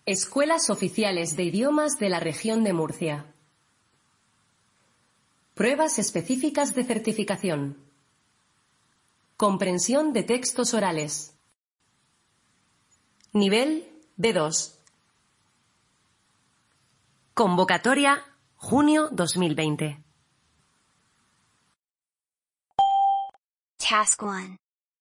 Escuelas oficiales de idiomas de la región de Murcia. Pruebas específicas de certificación. Comprensión de textos orales. Nivel B2. Convocatoria junio 2020. Task 1.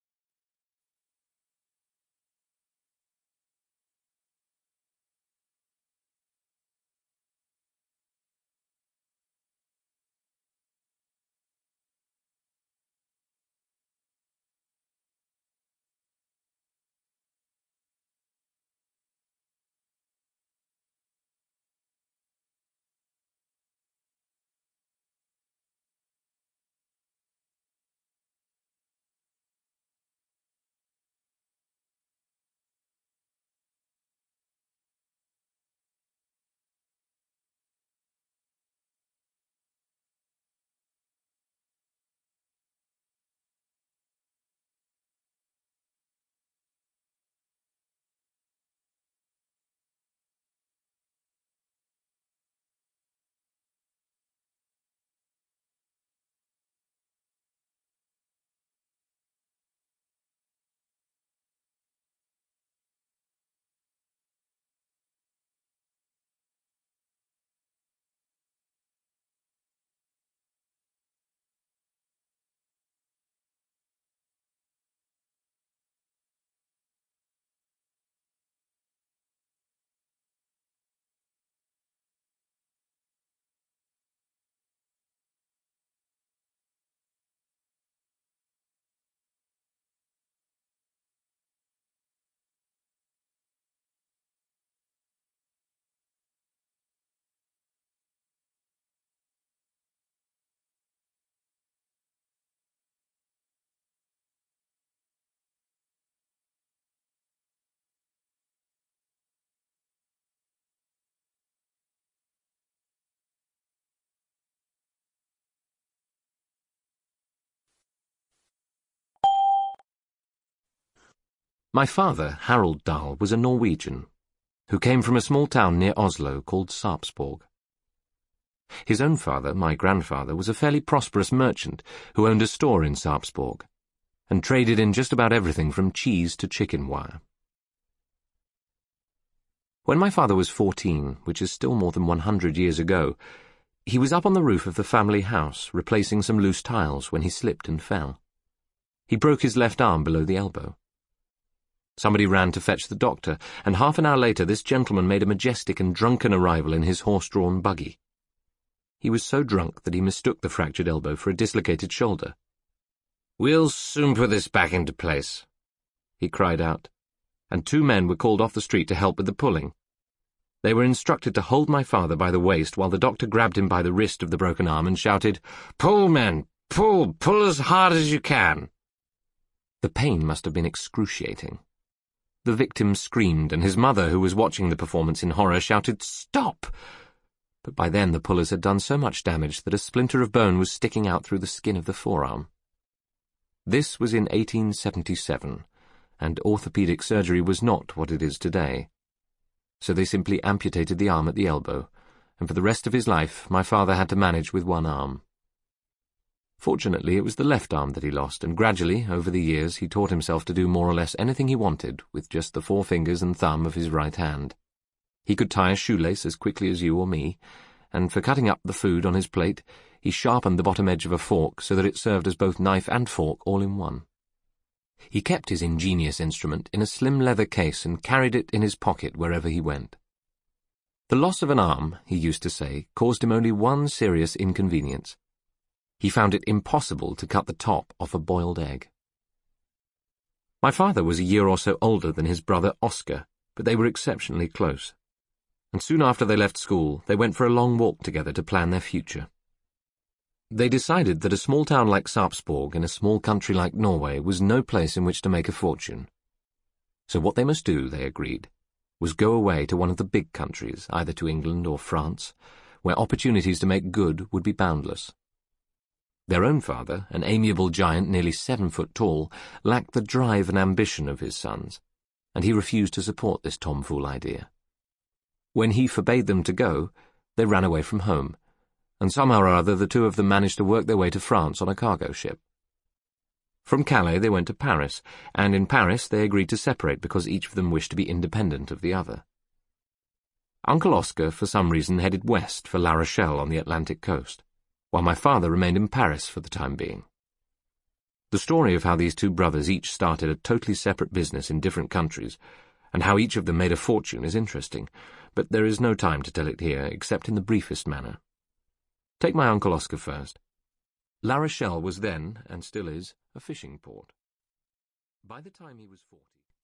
My father, Harold Dahl, was a Norwegian who came from a small town near Oslo called Sarpsborg. His own father, my grandfather, was a fairly prosperous merchant who owned a store in Sarpsborg and traded in just about everything from cheese to chicken wire. When my father was 14, which is still more than 100 years ago, he was up on the roof of the family house replacing some loose tiles when he slipped and fell. He broke his left arm below the elbow. Somebody ran to fetch the doctor, and half an hour later this gentleman made a majestic and drunken arrival in his horse-drawn buggy. He was so drunk that he mistook the fractured elbow for a dislocated shoulder. "We'll soon put this back into place," he cried out, and 2 men were called off the street to help with the pulling. They were instructed to hold my father by the waist while the doctor grabbed him by the wrist of the broken arm and shouted, "Pull, men! Pull! Pull as hard as you can!" The pain must have been excruciating. The victim screamed, and his mother, who was watching the performance in horror, shouted, "Stop!" But by then the pullers had done so much damage that a splinter of bone was sticking out through the skin of the forearm. This was in 1877, and orthopedic surgery was not what it is today. So they simply amputated the arm at the elbow, and for the rest of his life my father had to manage with one arm. Fortunately, it was the left arm that he lost, and gradually, over the years, he taught himself to do more or less anything he wanted with just the 4 fingers and thumb of his right hand. He could tie a shoelace as quickly as you or me, and for cutting up the food on his plate, he sharpened the bottom edge of a fork so that it served as both knife and fork all in one. He kept his ingenious instrument in a slim leather case and carried it in his pocket wherever he went. The loss of an arm, he used to say, caused him only one serious inconvenience. He found it impossible to cut the top off a boiled egg. My father was a year or so older than his brother Oscar, but they were exceptionally close. And soon after they left school, they went for a long walk together to plan their future. They decided that a small town like Sarpsborg in a small country like Norway was no place in which to make a fortune. So what they must do, they agreed, was go away to one of the big countries, either to England or France, where opportunities to make good would be boundless. Their own father, an amiable giant nearly 7 foot tall, lacked the drive and ambition of his sons, and he refused to support this tomfool idea. When he forbade them to go, they ran away from home, and somehow or other the two of them managed to work their way to France on a cargo ship. From Calais they went to Paris, and in Paris they agreed to separate because each of them wished to be independent of the other. Uncle Oscar, for some reason, headed west for La Rochelle on the Atlantic coast, while my father remained in Paris for the time being. The story of how these two brothers each started a totally separate business in different countries, and how each of them made a fortune, is interesting, but there is no time to tell it here, except in the briefest manner. Take my Uncle Oscar first. La Rochelle was then, and still is, a fishing port. By the time he was 40...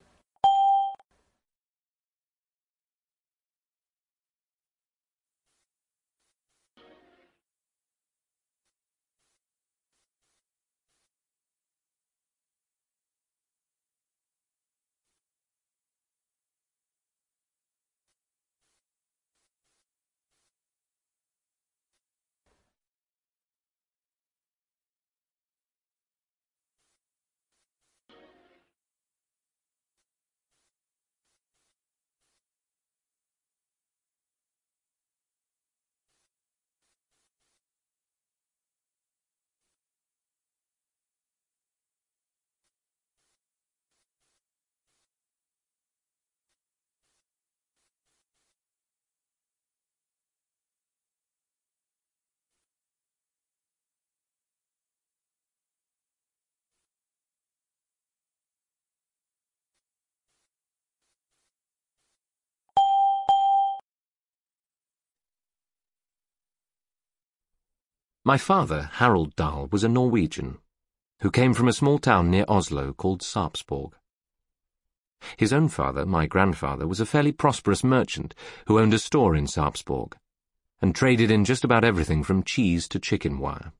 My father, Harold Dahl, was a Norwegian who came from a small town near Oslo called Sarpsborg. His own father, my grandfather, was a fairly prosperous merchant who owned a store in Sarpsborg and traded in just about everything from cheese to chicken wire.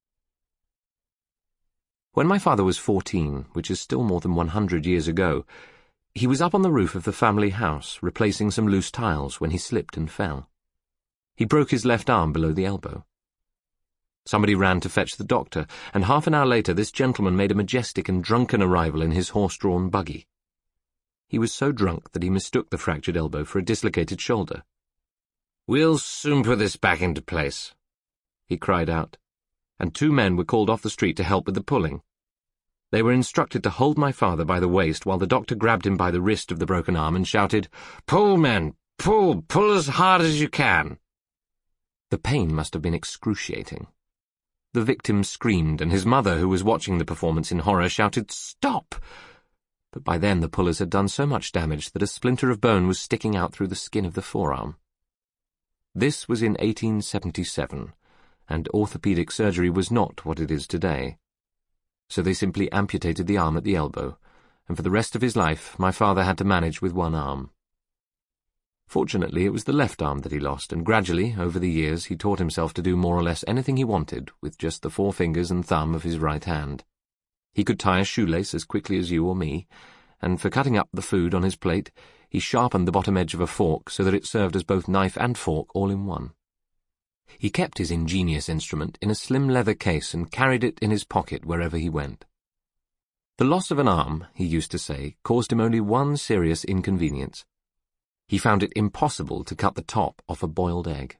When my father was 14, which is still more than 100 years ago, he was up on the roof of the family house replacing some loose tiles when he slipped and fell. He broke his left arm below the elbow. Somebody ran to fetch the doctor, and half an hour later this gentleman made a majestic and drunken arrival in his horse-drawn buggy. He was so drunk that he mistook the fractured elbow for a dislocated shoulder. "We'll soon put this back into place," he cried out, and two men were called off the street to help with the pulling. They were instructed to hold my father by the waist while the doctor grabbed him by the wrist of the broken arm and shouted, "Pull, men! Pull! Pull as hard as you can!" The pain must have been excruciating. The victim screamed, and his mother, who was watching the performance in horror, shouted, "Stop!" But by then the pullers had done so much damage that a splinter of bone was sticking out through the skin of the forearm. This was in 1877, and orthopedic surgery was not what it is today. So they simply amputated the arm at the elbow, and for the rest of his life my father had to manage with one arm. Fortunately, it was the left arm that he lost, and gradually, over the years, he taught himself to do more or less anything he wanted with just the 4 fingers and thumb of his right hand. He could tie a shoelace as quickly as you or me, and for cutting up the food on his plate, he sharpened the bottom edge of a fork so that it served as both knife and fork all in one. He kept his ingenious instrument in a slim leather case and carried it in his pocket wherever he went. The loss of an arm, he used to say, caused him only one serious inconvenience. He found it impossible to cut the top off a boiled egg.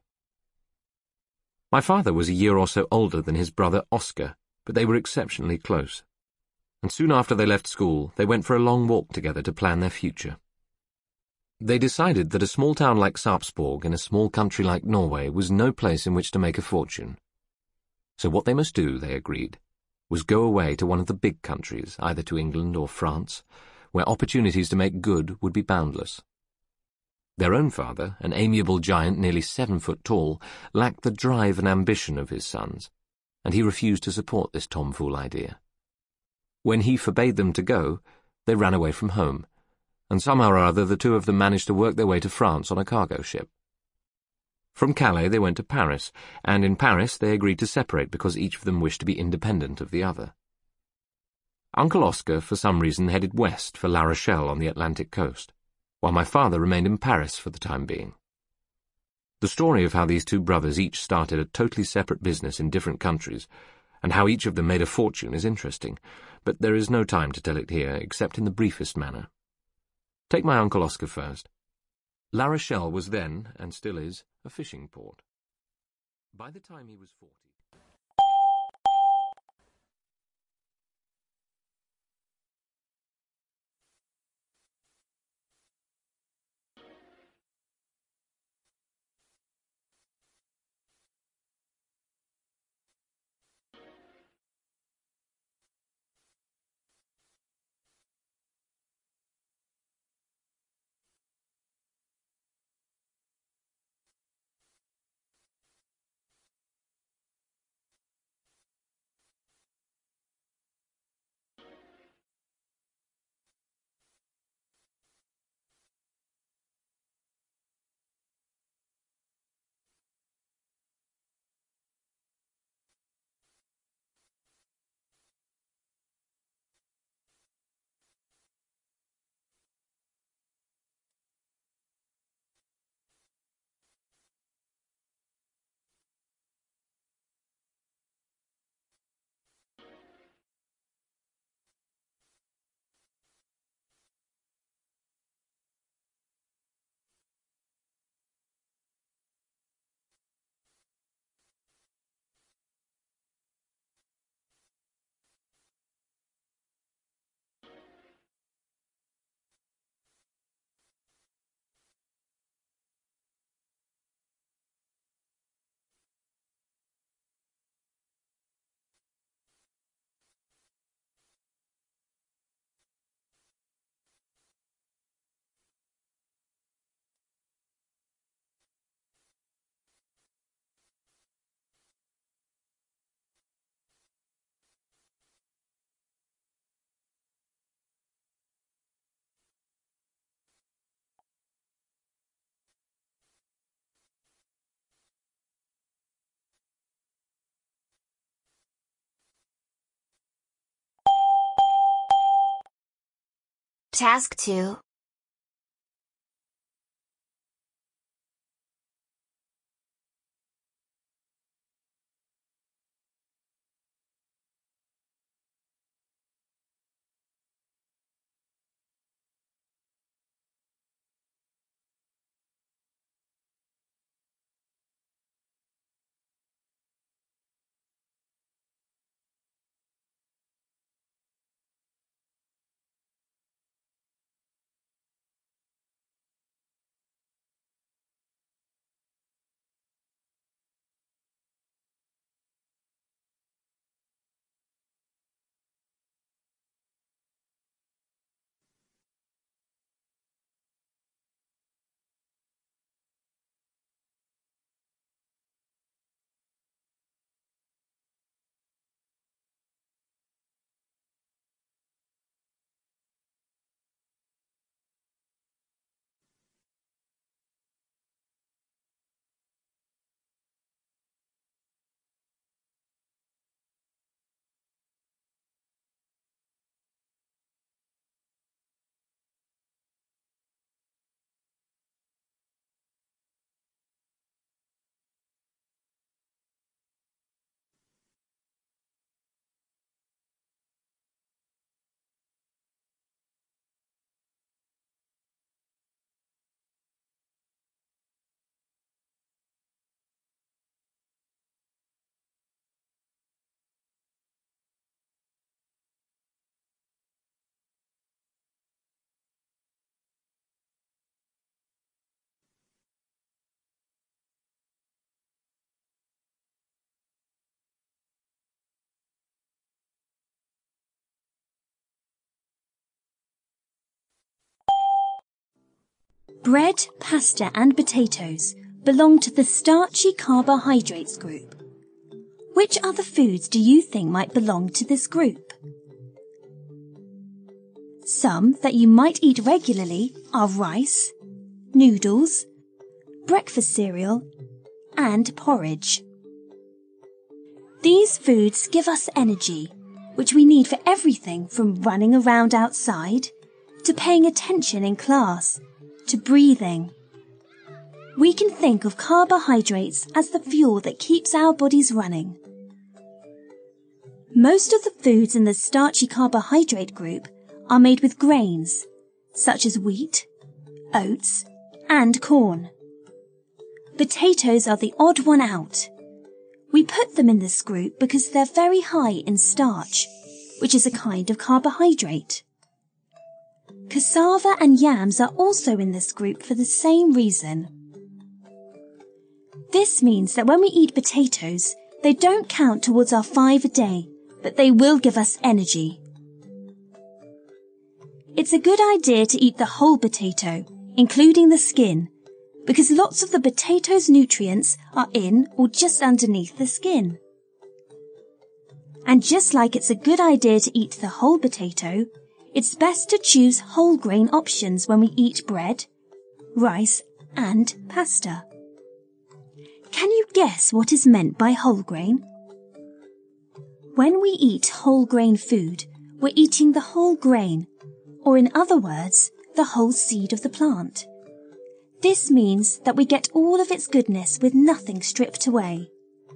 My father was a year or so older than his brother Oscar, but they were exceptionally close. And soon after they left school, they went for a long walk together to plan their future. They decided that a small town like Sarpsborg in a small country like Norway was no place in which to make a fortune. So what they must do, they agreed, was go away to one of the big countries, either to England or France, where opportunities to make good would be boundless. Their own father, an amiable giant nearly 7 foot tall, lacked the drive and ambition of his sons, and he refused to support this tomfool idea. When he forbade them to go, they ran away from home, and somehow or other the two of them managed to work their way to France on a cargo ship. From Calais they went to Paris, and in Paris they agreed to separate because each of them wished to be independent of the other. Uncle Oscar, for some reason, headed west for La Rochelle on the Atlantic coast, while my father remained in Paris for the time being. The story of how these two brothers each started a totally separate business in different countries, and how each of them made a fortune, is interesting, but there is no time to tell it here, except in the briefest manner. Take my Uncle Oscar first. La Rochelle was then, and still is, a fishing port. By the time he was 40... Task 2. Bread, pasta and potatoes belong to the starchy carbohydrates group. Which other foods do you think might belong to this group? Some that you might eat regularly are rice, noodles, breakfast cereal, and porridge. These foods give us energy, which we need for everything from running around outside, to paying attention in class, to breathing. We can think of carbohydrates as the fuel that keeps our bodies running. Most of the foods in the starchy carbohydrate group are made with grains, such as wheat, oats, and corn. Potatoes are the odd one out. We put them in this group because they're very high in starch, which is a kind of carbohydrate. Cassava and yams are also in this group for the same reason. This means that when we eat potatoes, they don't count towards our 5 a day, but they will give us energy. It's a good idea to eat the whole potato, including the skin, because lots of the potato's nutrients are in or just underneath the skin. And just like it's a good idea to eat the whole potato, it's best to choose whole grain options when we eat bread, rice, and pasta. Can you guess what is meant by whole grain? When we eat whole grain food, we're eating the whole grain, or in other words, the whole seed of the plant. This means that we get all of its goodness with nothing stripped away.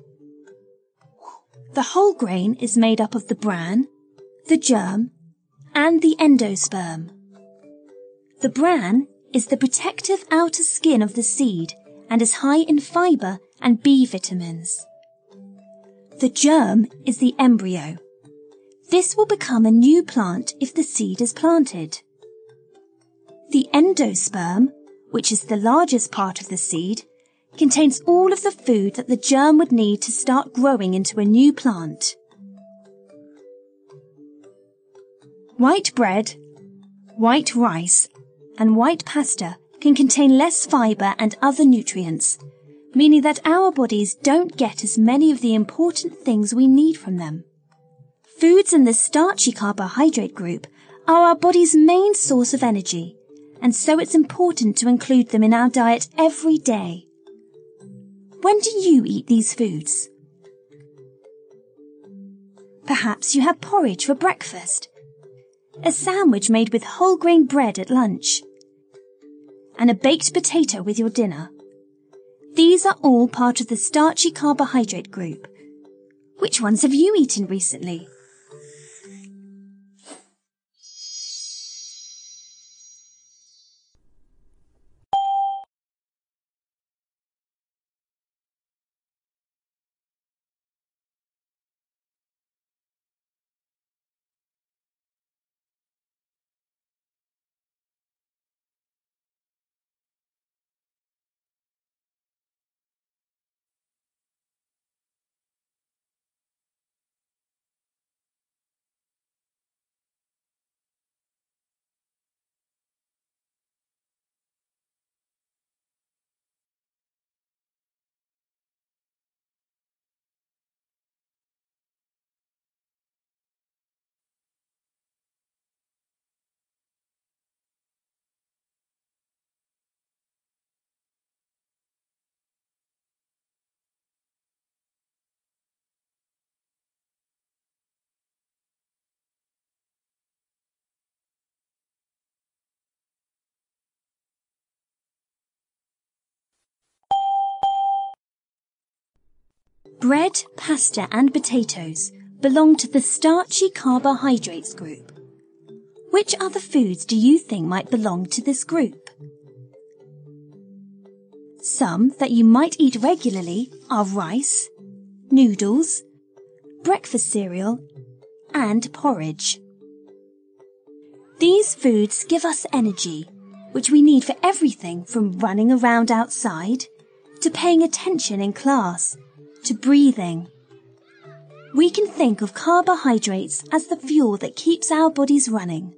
The whole grain is made up of the bran, the germ, and the endosperm. The bran is the protective outer skin of the seed and is high in fibre and B vitamins. The germ is the embryo. This will become a new plant if the seed is planted. The endosperm, which is the largest part of the seed, contains all of the food that the germ would need to start growing into a new plant. White bread, white rice, and white pasta can contain less fibre and other nutrients, meaning that our bodies don't get as many of the important things we need from them. Foods in the starchy carbohydrate group are our body's main source of energy, and so it's important to include them in our diet every day. When do you eat these foods? Perhaps you have porridge for breakfast, a sandwich made with whole grain bread at lunch, and a baked potato with your dinner. These are all part of the starchy carbohydrate group. Which ones have you eaten recently? Bread, pasta and potatoes belong to the starchy carbohydrates group. Which other foods do you think might belong to this group? Some that you might eat regularly are rice, noodles, breakfast cereal, and porridge. These foods give us energy, which we need for everything from running around outside, to paying attention in class, to breathing. We can think of carbohydrates as the fuel that keeps our bodies running.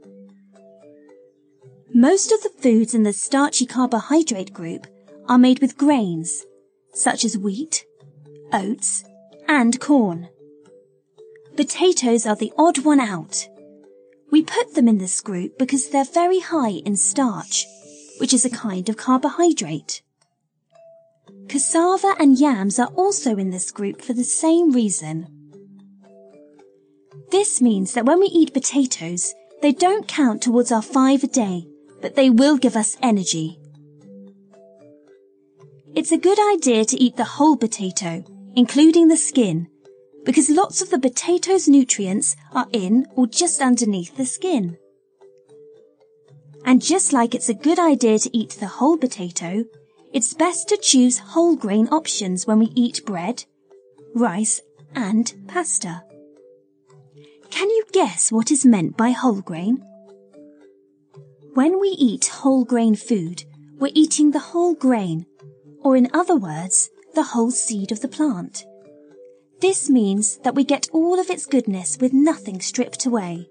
Most of the foods in the starchy carbohydrate group are made with grains, such as wheat, oats, and corn. Potatoes are the odd one out. We put them in this group because they're very high in starch, which is a kind of carbohydrate. Cassava and yams are also in this group for the same reason. This means that when we eat potatoes, they don't count towards our 5 a day, but they will give us energy. It's a good idea to eat the whole potato, including the skin, because lots of the potato's nutrients are in or just underneath the skin. And just like it's a good idea to eat the whole potato, it's best to choose whole grain options when we eat bread, rice, and pasta. Can you guess what is meant by whole grain? When we eat whole grain food, we're eating the whole grain, or in other words, the whole seed of the plant. This means that we get all of its goodness with nothing stripped away.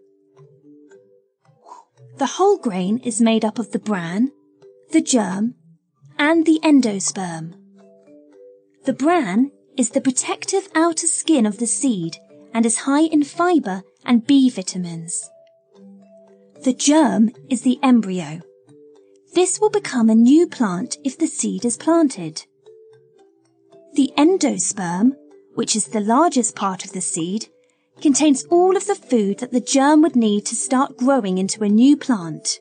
The whole grain is made up of the bran, the germ, and the endosperm. The bran is the protective outer skin of the seed and is high in fibre and B vitamins. The germ is the embryo. This will become a new plant if the seed is planted. The endosperm, which is the largest part of the seed, contains all of the food that the germ would need to start growing into a new plant.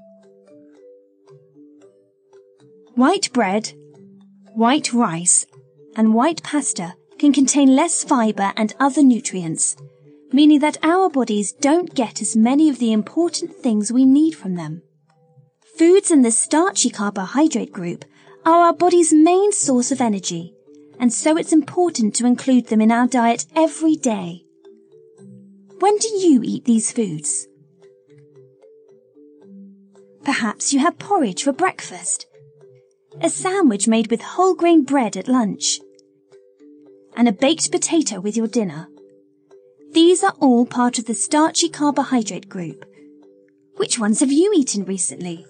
White bread, white rice, and white pasta can contain less fibre and other nutrients, meaning that our bodies don't get as many of the important things we need from them. Foods in the starchy carbohydrate group are our body's main source of energy, and so it's important to include them in our diet every day. When do you eat these foods? Perhaps you have porridge for breakfast, a sandwich made with whole grain bread at lunch, and a baked potato with your dinner. These are all part of the starchy carbohydrate group. Which ones have you eaten recently?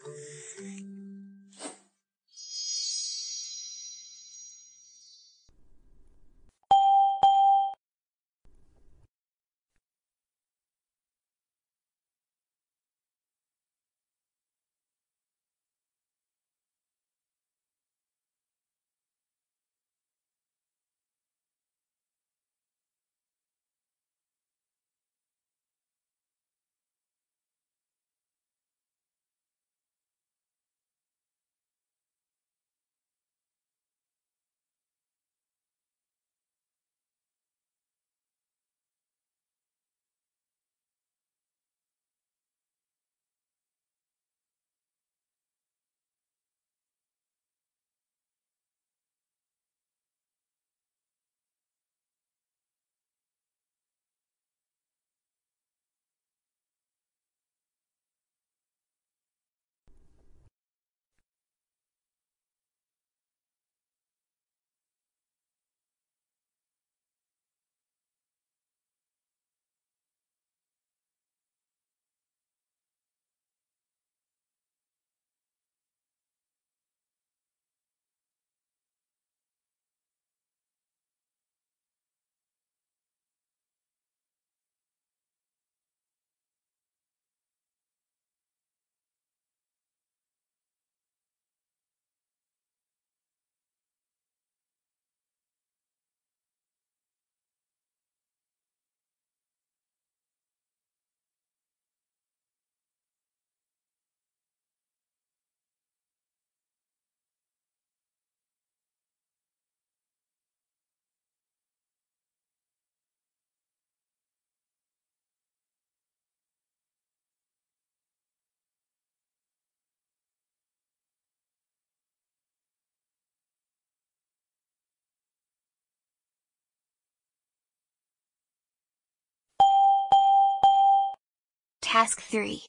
Task 3.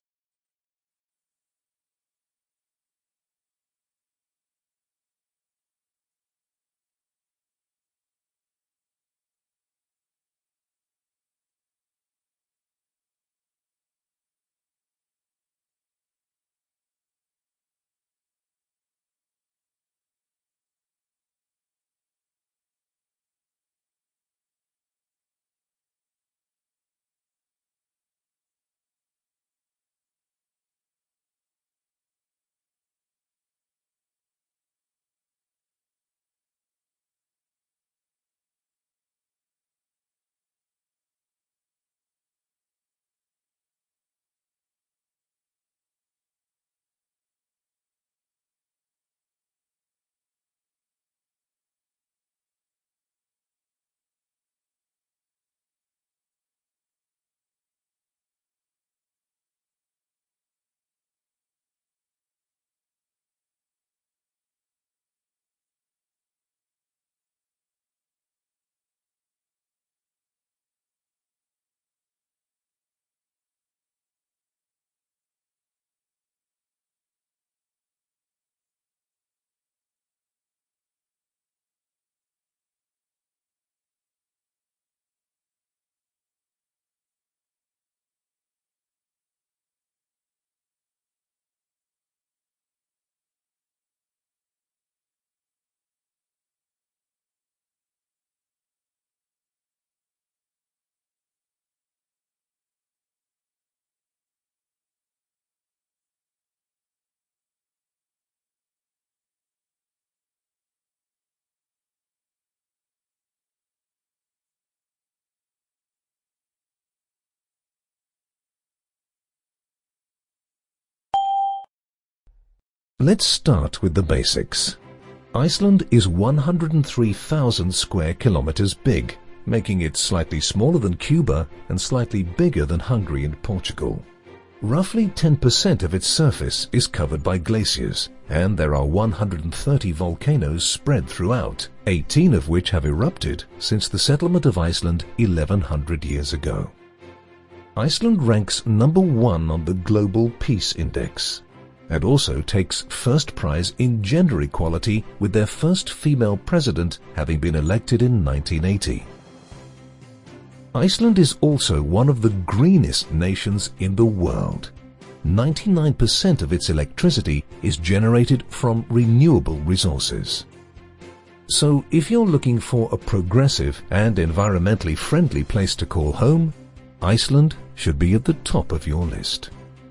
Let's start with the basics. Iceland is 103,000 square kilometers big, making it slightly smaller than Cuba and slightly bigger than Hungary and Portugal. Roughly 10% of its surface is covered by glaciers, and there are 130 volcanoes spread throughout, 18 of which have erupted since the settlement of Iceland 1100 years ago. Iceland ranks number 1 on the Global Peace Index, and also takes first prize in gender equality, with their first female president having been elected in 1980. Iceland is also one of the greenest nations in the world. 99% of its electricity is generated from renewable resources. So if you're looking for a progressive and environmentally friendly place to call home, Iceland should be at the top of your list.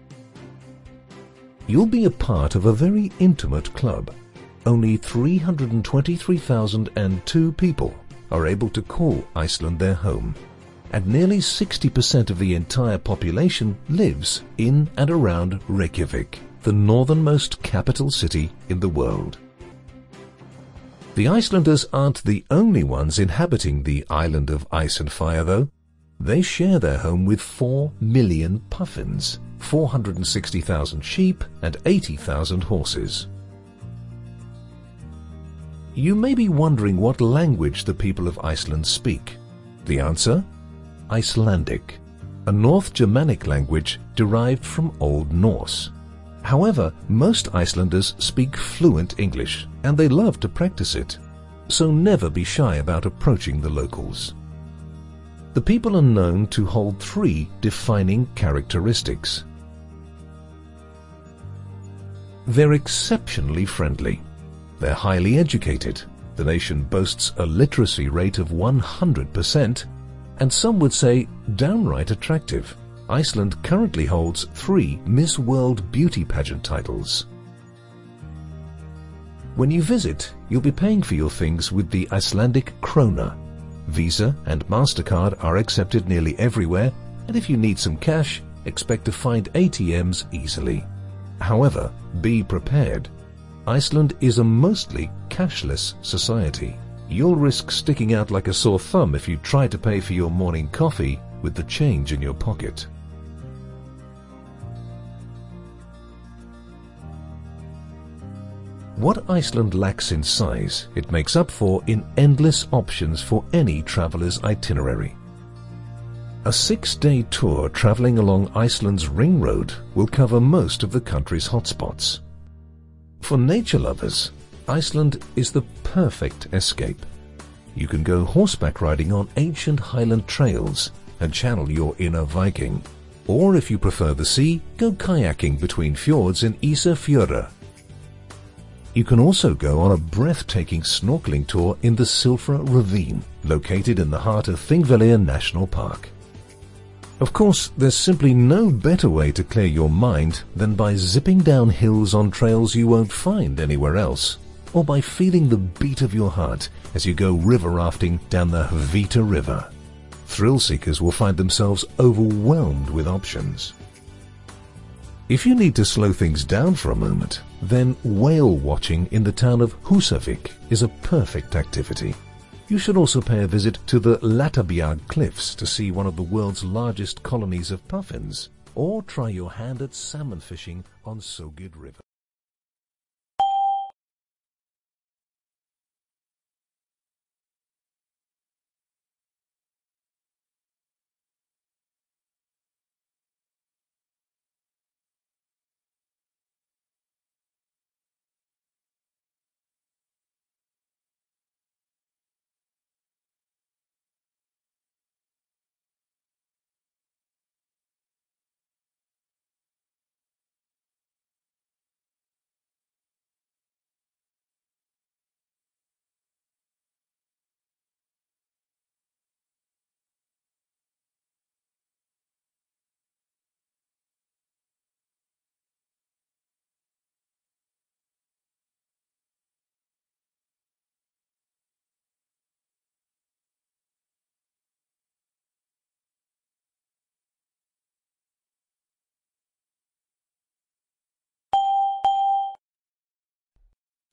You'll be a part of a very intimate club. Only 323,002 people are able to call Iceland their home, and nearly 60% of the entire population lives in and around Reykjavik, the northernmost capital city in the world. The Icelanders aren't the only ones inhabiting the island of ice and fire, though. They share their home with 4 million puffins, 460,000 sheep, and 80,000 horses. You may be wondering what language the people of Iceland speak. The answer? Icelandic, a North Germanic language derived from Old Norse. However, most Icelanders speak fluent English, and they love to practice it, so never be shy about approaching the locals. The people are known to hold 3 defining characteristics. They're exceptionally friendly. They're highly educated. The nation boasts a literacy rate of 100%, and some would say downright attractive. Iceland currently holds 3 Miss World beauty pageant titles. When you visit, you'll be paying for your things with the Icelandic krona. Visa and MasterCard are accepted nearly everywhere, and if you need some cash, expect to find ATMs easily. However, be prepared. Iceland is a mostly cashless society. You'll risk sticking out like a sore thumb if you try to pay for your morning coffee with the change in your pocket. What Iceland lacks in size, it makes up for in endless options for any traveler's itinerary. A 6-day tour traveling along Iceland's Ring Road will cover most of the country's hotspots. For nature lovers, Iceland is the perfect escape. You can go horseback riding on ancient highland trails and channel your inner Viking. Or if you prefer the sea, go kayaking between fjords in Ísafjörður. You can also go on a breathtaking snorkeling tour in the Silfra Ravine, located in the heart of Thingvellir National Park. Of course, there's simply no better way to clear your mind than by zipping down hills on trails you won't find anywhere else, or by feeling the beat of your heart as you go river rafting down the Hvita River. Thrill seekers will find themselves overwhelmed with options. If you need to slow things down for a moment, then whale watching in the town of Húsavík is a perfect activity. You should also pay a visit to the Latabjarg Cliffs to see one of the world's largest colonies of puffins, or try your hand at salmon fishing on Sogid River.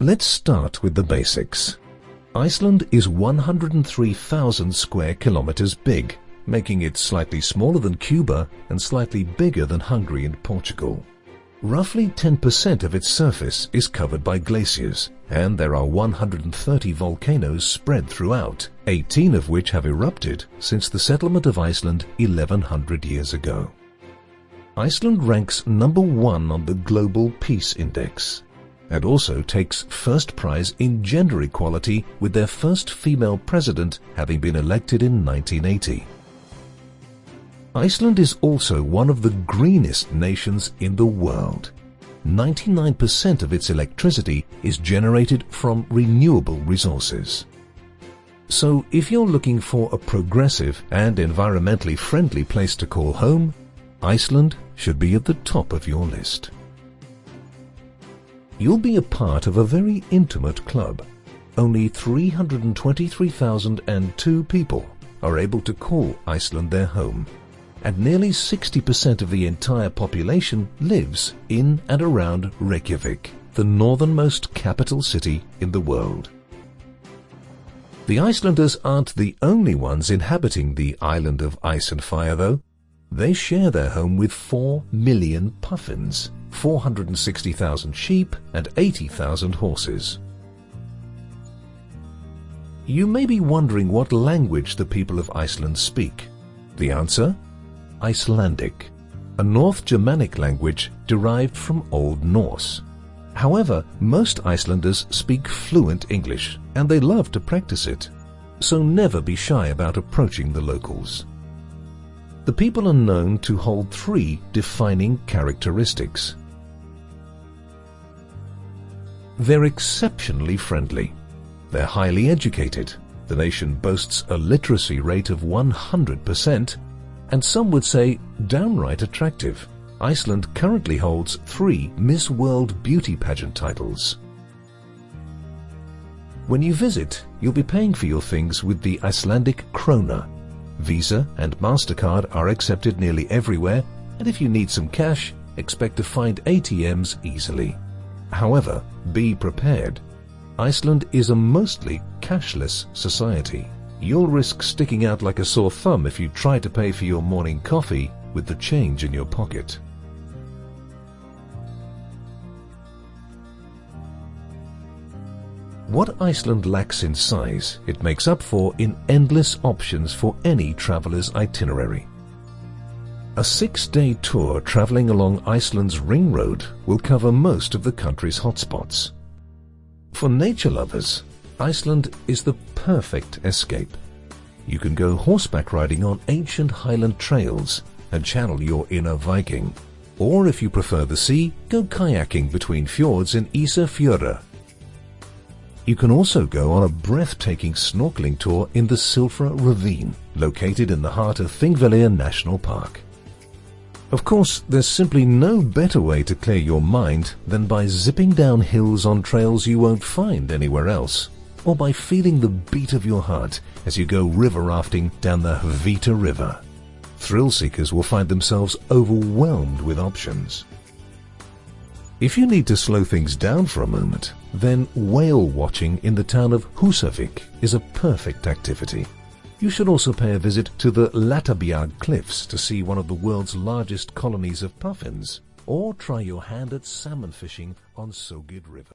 Let's start with the basics. Iceland is 103,000 square kilometers big, making it slightly smaller than Cuba and slightly bigger than Hungary and Portugal. Roughly 10% of its surface is covered by glaciers, and there are 130 volcanoes spread throughout, 18 of which have erupted since the settlement of Iceland 1100 years ago. Iceland ranks number 1 on the Global Peace Index, and also takes first prize in gender equality, with their first female president having been elected in 1980. Iceland is also one of the greenest nations in the world. 99% of its electricity is generated from renewable resources. So if you're looking for a progressive and environmentally friendly place to call home, Iceland should be at the top of your list. You'll be a part of a very intimate club. Only 323,002 people are able to call Iceland their home, and nearly 60% of the entire population lives in and around Reykjavik, the northernmost capital city in the world. The Icelanders aren't the only ones inhabiting the island of ice and fire, though. They share their home with 4 million puffins, 460,000 sheep, and 80,000 horses. You may be wondering what language the people of Iceland speak. The answer? Icelandic, a North Germanic language derived from Old Norse. However, most Icelanders speak fluent English, and they love to practice it. So never be shy about approaching the locals. The people are known to hold 3 defining characteristics. They're exceptionally friendly. They're highly educated. The nation boasts a literacy rate of 100%, and some would say downright attractive. Iceland currently holds 3 Miss World beauty pageant titles. When you visit, you'll be paying for your things with the Icelandic krona. Visa and MasterCard are accepted nearly everywhere, and if you need some cash, expect to find ATMs easily. However, be prepared. Iceland is a mostly cashless society. You'll risk sticking out like a sore thumb if you try to pay for your morning coffee with the change in your pocket. What Iceland lacks in size, it makes up for in endless options for any traveler's itinerary. A 6-day tour traveling along Iceland's Ring Road will cover most of the country's hotspots. For nature lovers, Iceland is the perfect escape. You can go horseback riding on ancient highland trails and channel your inner Viking. Or if you prefer the sea, go kayaking between fjords in Ísafjörður. You can also go on a breathtaking snorkeling tour in the Silfra Ravine, located in the heart of Thingvellir National Park. Of course, there's simply no better way to clear your mind than by zipping down hills on trails you won't find anywhere else, or by feeling the beat of your heart as you go river rafting down the Hvita River. Thrill seekers will find themselves overwhelmed with options. If you need to slow things down for a moment, then whale watching in the town of Húsavík is a perfect activity. You should also pay a visit to the Latabjarg Cliffs to see one of the world's largest colonies of puffins, or try your hand at salmon fishing on Sogid River.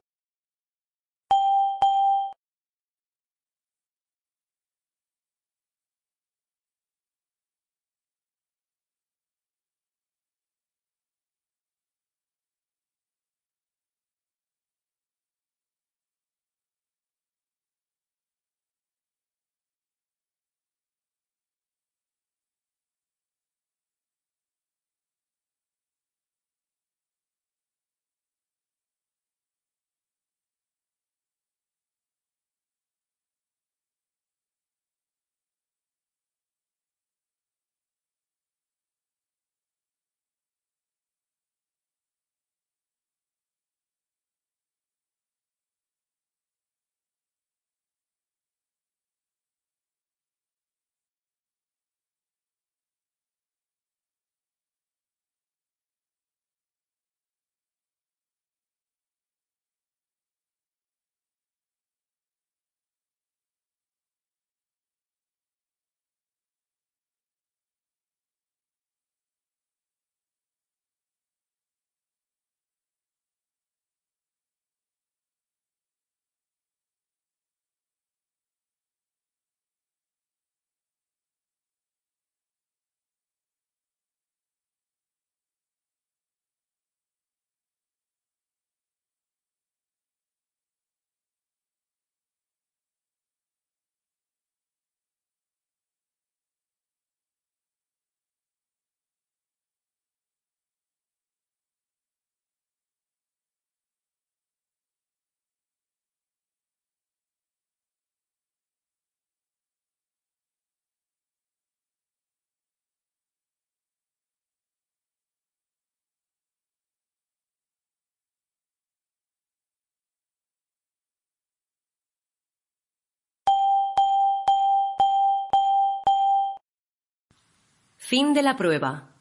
Fin de la prueba.